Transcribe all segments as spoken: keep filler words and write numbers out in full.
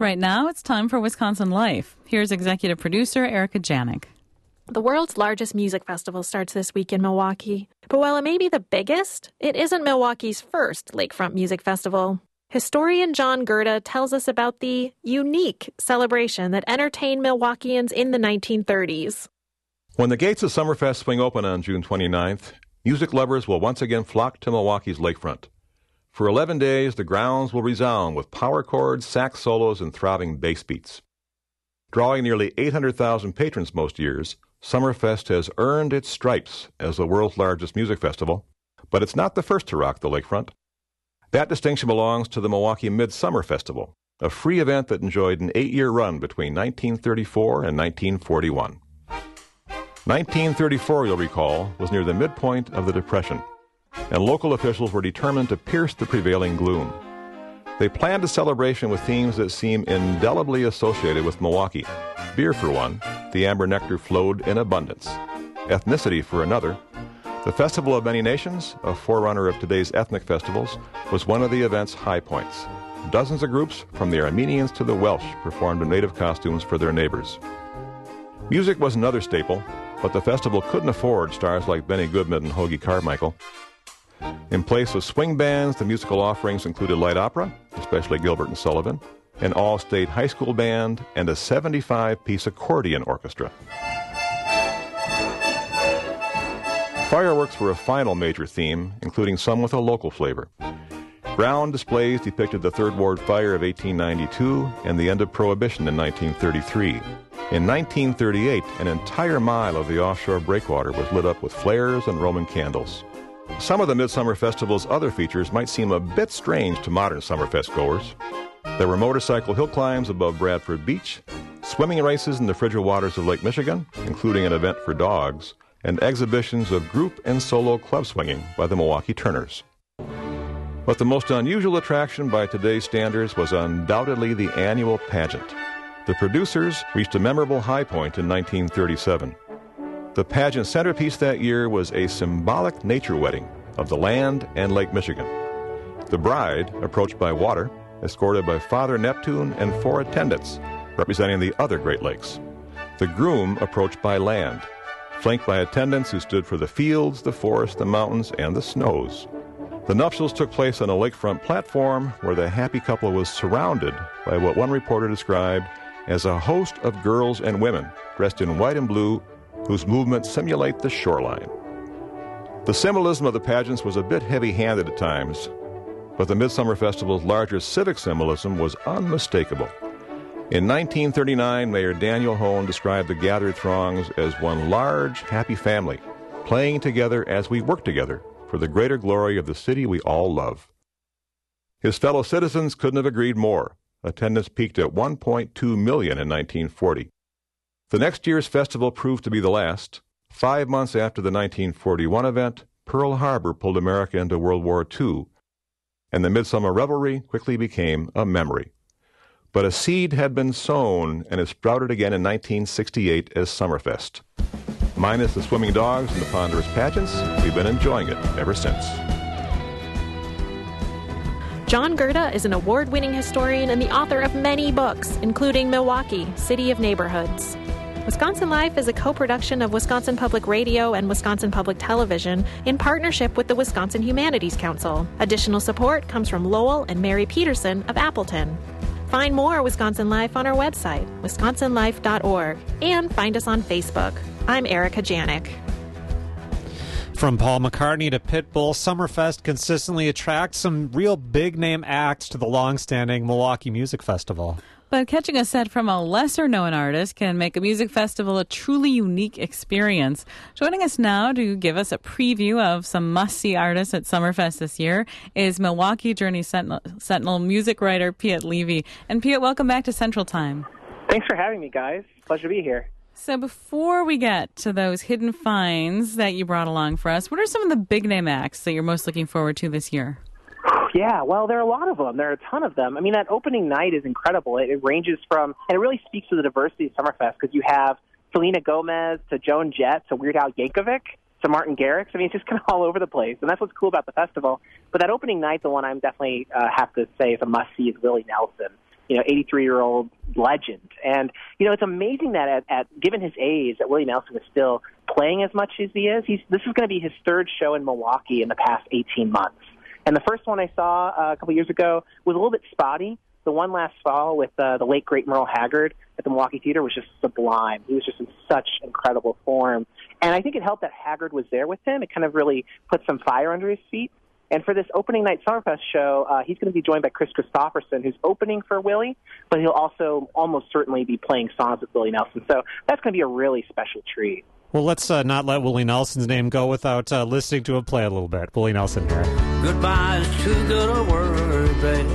Right now, it's time for Wisconsin Life. Here's executive producer Erica Janik. The world's largest music festival starts this week in Milwaukee. But while it may be the biggest, it isn't Milwaukee's first lakefront music festival. Historian John Gerda tells us about the unique celebration that entertained Milwaukeeans in the nineteen thirties. When the gates of Summerfest swing open on June twenty-ninth, music lovers will once again flock to Milwaukee's lakefront. For eleven days, the grounds will resound with power chords, sax solos, and throbbing bass beats. Drawing nearly eight hundred thousand patrons most years, Summerfest has earned its stripes as the world's largest music festival, but it's not the first to rock the lakefront. That distinction belongs to the Milwaukee Midsummer Festival, a free event that enjoyed an eight-year run between nineteen thirty-four and nineteen forty-one. nineteen thirty-four, you'll recall, was near the midpoint of the Depression, and local officials were determined to pierce the prevailing gloom. They planned a celebration with themes that seem indelibly associated with Milwaukee. Beer, for one, the amber nectar flowed in abundance. Ethnicity, for another. The Festival of Many Nations, a forerunner of today's ethnic festivals, was one of the event's high points. Dozens of groups, from the Armenians to the Welsh, performed in native costumes for their neighbors. Music was another staple, but the festival couldn't afford stars like Benny Goodman and Hoagy Carmichael. In place of swing bands, the musical offerings included light opera, especially Gilbert and Sullivan, an all-state high school band, and a seventy-five piece accordion orchestra. Fireworks were a final major theme, including some with a local flavor. Ground displays depicted the Third Ward Fire of eighteen ninety-two and the end of Prohibition in nineteen thirty-three. In nineteen thirty-eight, an entire mile of the offshore breakwater was lit up with flares and Roman candles. Some of the Midsummer Festival's other features might seem a bit strange to modern Summerfest goers. There were motorcycle hill climbs above Bradford Beach, swimming races in the frigid waters of Lake Michigan, including an event for dogs, and exhibitions of group and solo club swinging by the Milwaukee Turners. But the most unusual attraction by today's standards was undoubtedly the annual pageant. The producers reached a memorable high point in nineteen thirty-seven. The pageant centerpiece that year was a symbolic nature wedding of the land and Lake Michigan. The bride, approached by water, escorted by Father Neptune and four attendants, representing the other Great Lakes. The groom approached by land, flanked by attendants who stood for the fields, the forests, the mountains, and the snows. The nuptials took place on a lakefront platform where the happy couple was surrounded by what one reporter described as a host of girls and women dressed in white and blue whose movements simulate the shoreline. The symbolism of the pageants was a bit heavy-handed at times, but the Midsummer Festival's larger civic symbolism was unmistakable. In nineteen thirty-nine, Mayor Daniel Hone described the gathered throngs as one large, happy family, playing together as we work together for the greater glory of the city we all love. His fellow citizens couldn't have agreed more. Attendance peaked at one point two million in nineteen forty. The next year's festival proved to be the last. Five months after the nineteen forty-one event, Pearl Harbor pulled America into World War Two, and the Midsummer Revelry quickly became a memory. But a seed had been sown, and it sprouted again in nineteen sixty-eight as Summerfest. Minus the swimming dogs and the ponderous pageants, we've been enjoying it ever since. John Gerda is an award-winning historian and the author of many books, including Milwaukee, City of Neighborhoods. Wisconsin Life is a co-production of Wisconsin Public Radio and Wisconsin Public Television in partnership with the Wisconsin Humanities Council. Additional support comes from Lowell and Mary Peterson of Appleton. Find more Wisconsin Life on our website, wisconsin life dot org, and find us on Facebook. I'm Erica Janik. From Paul McCartney to Pitbull, Summerfest consistently attracts some real big-name acts to the long-standing Milwaukee Music Festival. But catching a set from a lesser-known artist can make a music festival a truly unique experience. Joining us now to give us a preview of some must-see artists at Summerfest this year is Milwaukee Journey Sentinel, Sentinel music writer Piet Levy. And Piet, welcome back to Central Time. Thanks for having me, guys. Pleasure to be here. So before we get to those hidden finds that you brought along for us, what are some of the big-name acts that you're most looking forward to this year? Yeah, well, there are a lot of them. There are a ton of them. I mean, that opening night is incredible. It, it ranges from, and it really speaks to the diversity of Summerfest, because you have Selena Gomez to Joan Jett to Weird Al Yankovic to Martin Garrix. I mean, it's just kind of all over the place, and that's what's cool about the festival. But that opening night, the one I'm definitely uh, have to say is a must-see is Willie Nelson. you know, eighty-three-year-old legend. And, you know, it's amazing that at, at given his age, that Willie Nelson is still playing as much as he is. He's, this is going to be his third show in Milwaukee in the past eighteen months. And the first one I saw uh, a couple years ago was a little bit spotty. The one last fall with uh, the late, great Merle Haggard at the Milwaukee Theater was just sublime. He was just in such incredible form. And I think it helped that Haggard was there with him. It kind of really put some fire under his feet. And for this opening night Summerfest show, uh, he's going to be joined by Chris Christopherson, who's opening for Willie, but he'll also almost certainly be playing songs with Willie Nelson. So that's going to be a really special treat. Well, let's uh, not let Willie Nelson's name go without uh, listening to him play a little bit. Willie Nelson here. Goodbye is too good a word, babe.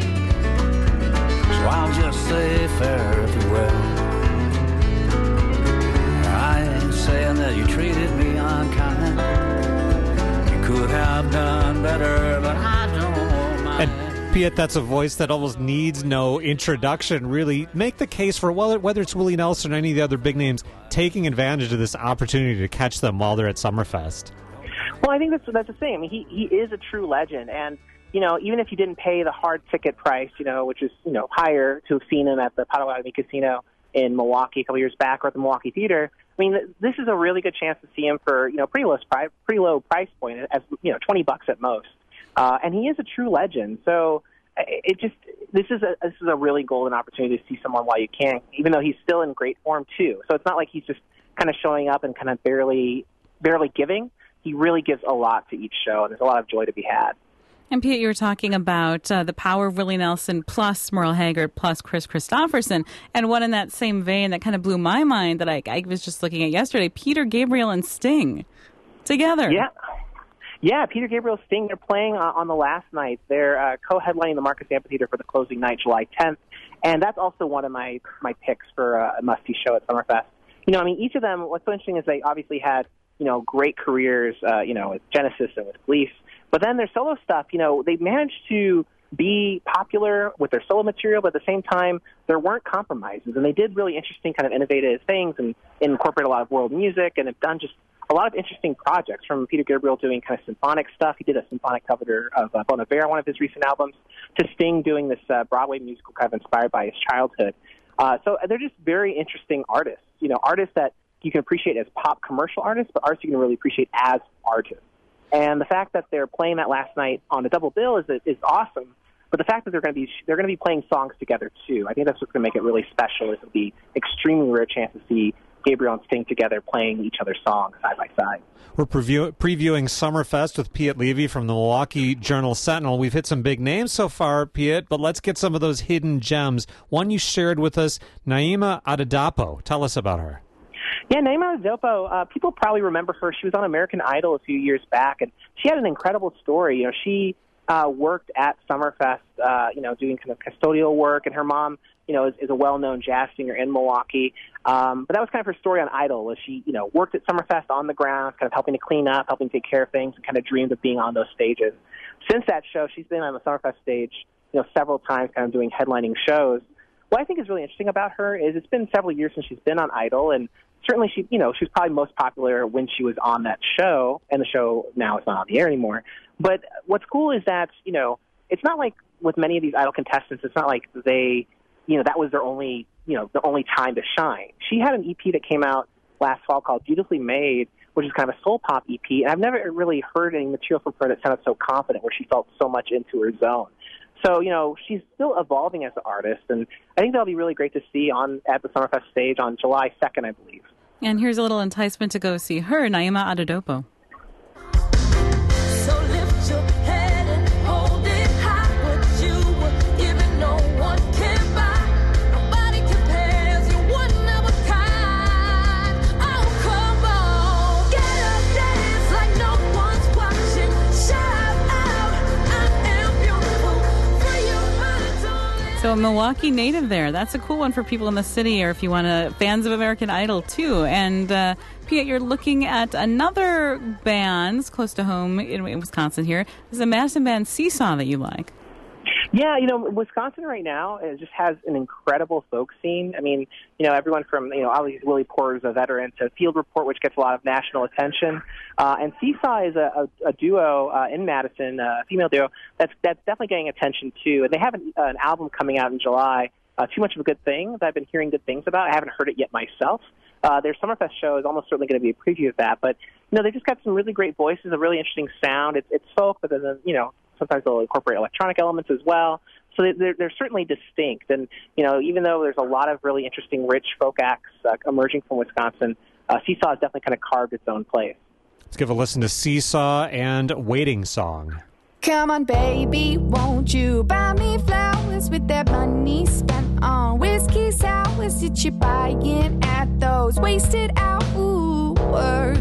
So I'll just say farewell. I ain't saying that you treated me unkind. You could have done better, but I don't mind. And Piet, that's a voice that almost needs no introduction, really. Make the case for whether, whether it's Willie Nelson or any of the other big names taking advantage of this opportunity to catch them while they're at Summerfest. Well, I think that's, that's the same. I mean, he, he is a true legend. And, you know, even if you didn't pay the hard ticket price, you know, which is, you know, higher to have seen him at the Potawatomi Casino in Milwaukee a couple years back or at the Milwaukee Theater, I mean, this is a really good chance to see him for, you know, pretty low, pretty low price point, as, you know, twenty bucks at most. Uh, and he is a true legend. So it just this is a this is a really golden opportunity to see someone while you can, even though he's still in great form too. So it's not like he's just kind of showing up and kind of barely barely giving. He really gives a lot to each show, and there's a lot of joy to be had. And Piet, you were talking about uh, the power of Willie Nelson plus Merle Haggard plus Chris Christopherson, and one in that same vein that kind of blew my mind that I, I was just looking at yesterday: Peter Gabriel and Sting together. Yeah. Yeah, Peter Gabriel, Sting, they're playing uh, on the last night. They're uh, co-headlining the Marcus Amphitheater for the closing night, July tenth. And that's also one of my, my picks for uh, a must-see show at Summerfest. You know, I mean, each of them, what's so interesting is they obviously had, you know, great careers, uh, you know, with Genesis and with Glees. But then their solo stuff, you know, they managed to be popular with their solo material, but at the same time, there weren't compromises. And they did really interesting kind of innovative things and incorporate a lot of world music and have done just a lot of interesting projects, from Peter Gabriel doing kind of symphonic stuff. He did a symphonic cover of uh, Bon Iver, one of his recent albums, to Sting doing this uh, Broadway musical kind of inspired by his childhood. Uh, so they're just very interesting artists, you know, artists that you can appreciate as pop commercial artists, but artists you can really appreciate as artists. And the fact that they're playing that last night on a double bill is is awesome. But the fact that they're going to be they're going to be playing songs together too, I think that's what's going to make it really special. It'll be extremely rare chance to see Gabriel and Sting together playing each other's songs side by side. We're preview- previewing Summerfest with Piet Levy from the Milwaukee Journal-Sentinel. We've hit some big names so far, Piet, but let's get some of those hidden gems. One you shared with us, Naima Adedapo. Tell us about her. Yeah, Naima Adedapo, uh, people probably remember her. She was on American Idol a few years back, and she had an incredible story. You know, she uh, worked at Summerfest, uh, you know, doing kind of custodial work, and her mom, you know, is, is a well-known jazz singer in Milwaukee. Um, but that was kind of her story on Idol, was she, you know, worked at Summerfest on the ground, kind of helping to clean up, helping to take care of things, and kind of dreamed of being on those stages. Since that show, she's been on the Summerfest stage, you know, several times, kind of doing headlining shows. What I think is really interesting about her is it's been several years since she's been on Idol, and certainly she, you know, she was probably most popular when she was on that show, and the show now is not on the air anymore. But what's cool is that, you know, it's not like with many of these Idol contestants, it's not like they, you know, that was their only, you know, the only time to shine. She had an E P that came out last fall called Beautifully Made, which is kind of a soul pop E P, and I've never really heard any material from her that sounded so confident, where she felt so much into her zone. So, you know, she's still evolving as an artist, and I think that'll be really great to see on at the Summerfest stage on July second, I believe. And here's a little enticement to go see her, Naima Adedapo. So lift your head and hold it high. What you were given, no one can buy. Nobody compares. You're one of a kind. Oh, come on. Get up, dance like no one's watching. Shout out, I am beautiful. Free your mind, don't let So a Milwaukee native there. That's a cool one for people in the city, or if you want to, fans of American Idol too. And uh, Piet, you're looking at another band close to home in, in Wisconsin here. This is a Madison band, Seesaw, that you like. Yeah, you know, Wisconsin right now it just has an incredible folk scene. I mean, you know, everyone from, you know, obviously Willie Porter's a veteran to Field Report, which gets a lot of national attention. Uh, and Seesaw is a, a, a duo uh, in Madison, a female duo, that's that's definitely getting attention too. And they have an, uh, an album coming out in July, uh, Too Much of a Good Thing, that I've been hearing good things about. I haven't heard it yet myself. Uh, their Summerfest show is almost certainly going to be a preview of that. But, you know, they just got some really great voices, a really interesting sound. It's, it's folk, but then, you know, sometimes they'll incorporate electronic elements as well. So they're, they're certainly distinct. And, you know, even though there's a lot of really interesting, rich folk acts uh, emerging from Wisconsin, uh, Seesaw has definitely kind of carved its own place. Let's give a listen to Seesaw and Waiting Song. Come on, baby, won't you buy me flowers with that money spent on whiskey sours that you're buying at those wasted hours?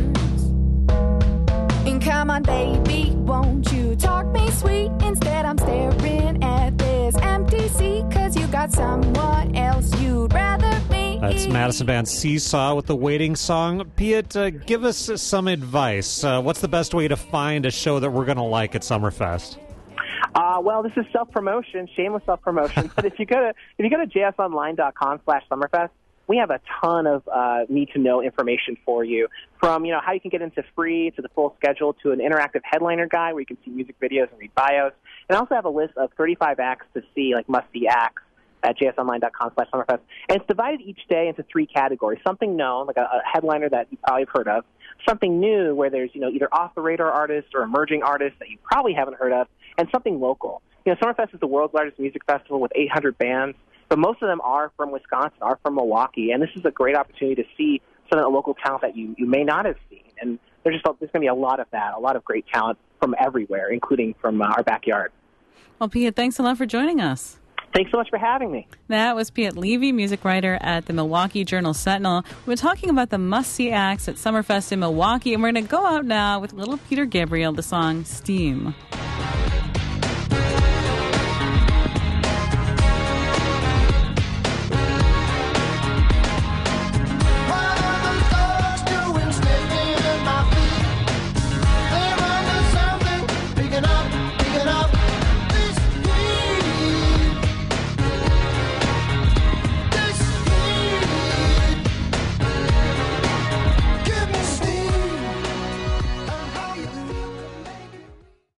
And come on, baby, won't you talk me sweet? Instead, I'm staring at this empty seat, cause you got someone else you'd rather be. That's Madison band Seesaw with the Waiting Song. Piet, uh, give us some advice. Uh, what's the best way to find a show that we're going to like at Summerfest? Uh, well, this is self-promotion, shameless self-promotion. But if you go to if you go to j s online dot com slash summerfest, we have a ton of uh, need-to-know information for you, from, you know, how you can get into free to the full schedule to an interactive headliner guide where you can see music videos and read bios. And I also have a list of thirty-five acts to see, like must-see acts, at j s online dot com slash summerfest. And it's divided each day into three categories. Something known, like a, a headliner that you probably have heard of. Something new, where there's, you know, either off-the-radar artists or emerging artists that you probably haven't heard of. And something local. You know, Summerfest is the world's largest music festival with eight hundred bands. But most of them are from Wisconsin, are from Milwaukee, and this is a great opportunity to see some of the local talent that you, you may not have seen. And there's just there's going to be a lot of that, a lot of great talent from everywhere, including from uh, our backyard. Well, Piet, thanks a lot for joining us. Thanks so much for having me. That was Piet Levy, music writer at the Milwaukee Journal-Sentinel. We're talking about the must-see acts at Summerfest in Milwaukee, and we're going to go out now with little Peter Gabriel, the song Steam.